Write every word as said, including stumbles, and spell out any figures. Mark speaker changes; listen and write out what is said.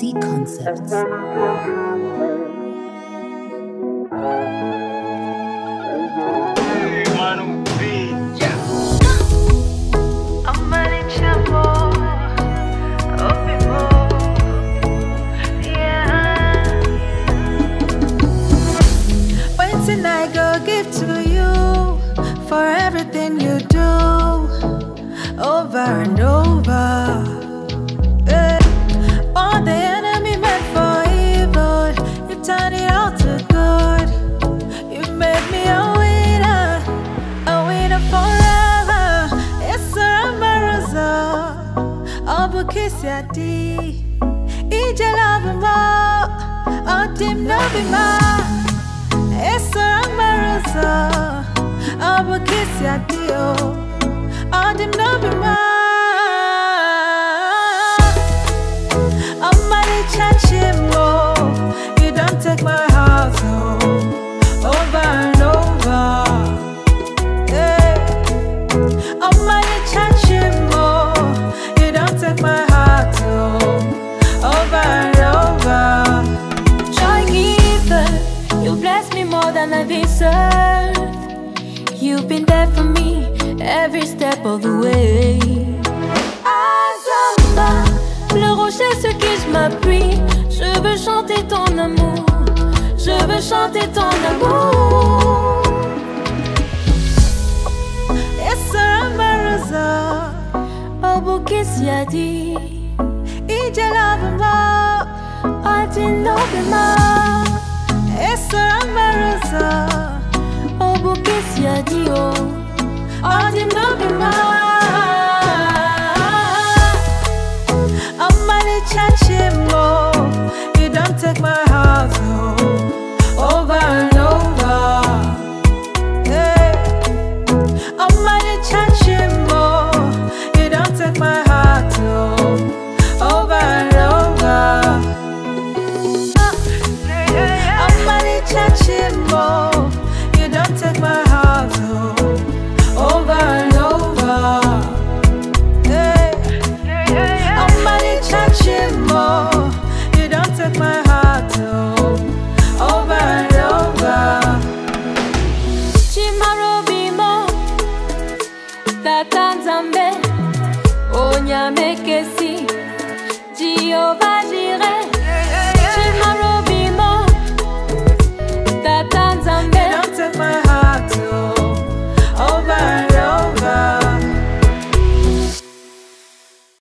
Speaker 1: Z Concepts.
Speaker 2: I go give to you for everything you do over and over. Yeah. All the enemy meant for evil, you turn it all to good. You made me a winner, a winner forever. It's a maraza, all because you're deep. Each love more, all dim love more. It's a maraza, I'll kiss ya dio, I'll dim no be ma. I'm money chachimo, you don't take my heart home, over and over. Hey, I'm money chachimo, you don't take my heart home, over and over. Joy given, you bless me more than I deserve. You've been there for me every step of the way. Azamba, le rocher sur qui je m'appuie. Je veux chanter ton amour, je veux chanter ton amour. Essara maraza, oh bouquet si a dit. Ija love mo, I didn't know him more. Essara maraza, oh bouquet si a dit oh, I didn't know him more. I'm money chachimo, you don't take my heart home, over and over. Hey, I'm money chachimo, you don't take my heart home, over and over. Chachimo, you don't take my heart home, over and over. Hey, I'm money chachimo, you don't take my heart home, over and over. Chimarobimo, Tatanzambe, Onyamekesi,